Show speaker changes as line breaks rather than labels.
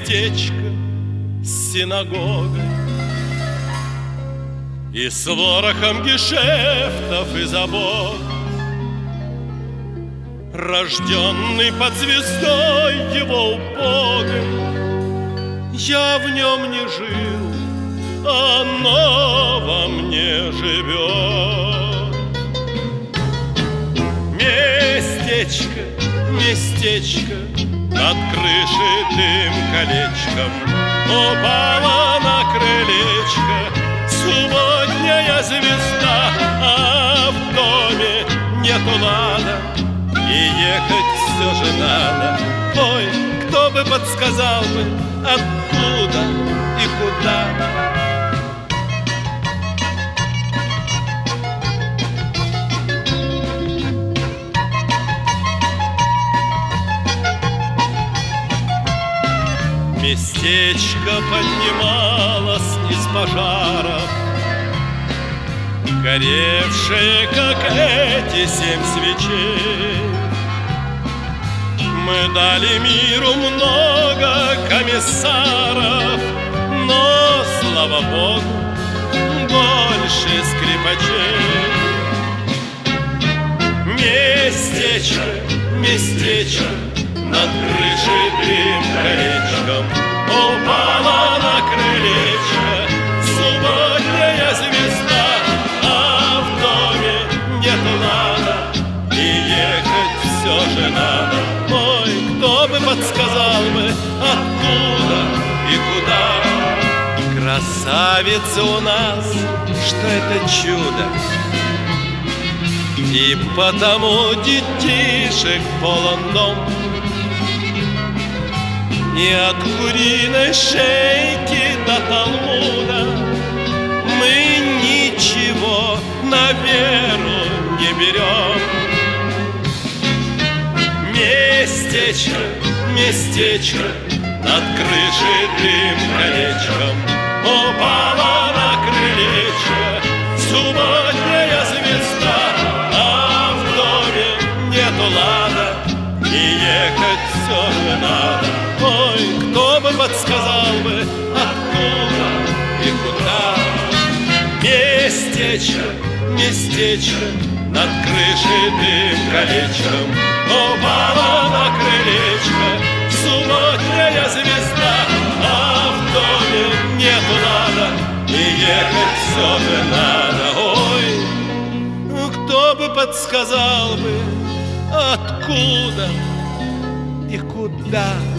местечко с синагогой и с ворохом гешефтов и забот. Рожденный под звездой его убогой, я в нем не жил, оно во мне живет. Местечко, местечко, над крышей дым колечком упала на крылечко субботняя звезда, а в доме нету лада, и ехать все же надо. Ой, кто бы подсказал бы, откуда и куда. Местечко поднималось из пожаров, горевшие, как эти 7 свечей. Мы дали миру много комиссаров, но, слава Богу, больше скрипачей. Местечко, местечко, над крышей дым колечком упала на крылечко субботняя звезда, а в доме нет лада, и ехать все же надо. Ой, кто бы подсказал бы, откуда и куда. Красавица у нас, что это чудо, и потому детишек полон дом. И от куриной шейки до Талмуда мы ничего на веру не берем. Местечко, местечко, над крышей дым колечком упала на крылечко субботняя звезда, а в доме нету лада, и ехать все же надо. Ой, кто бы подсказал бы, откуда и куда. Местечко, местечко, над крышей дым колечком упала на крылечко субботняя звезда, а в доме нету лада, и ехать все же надо. Ой, кто бы подсказал бы, откуда и куда.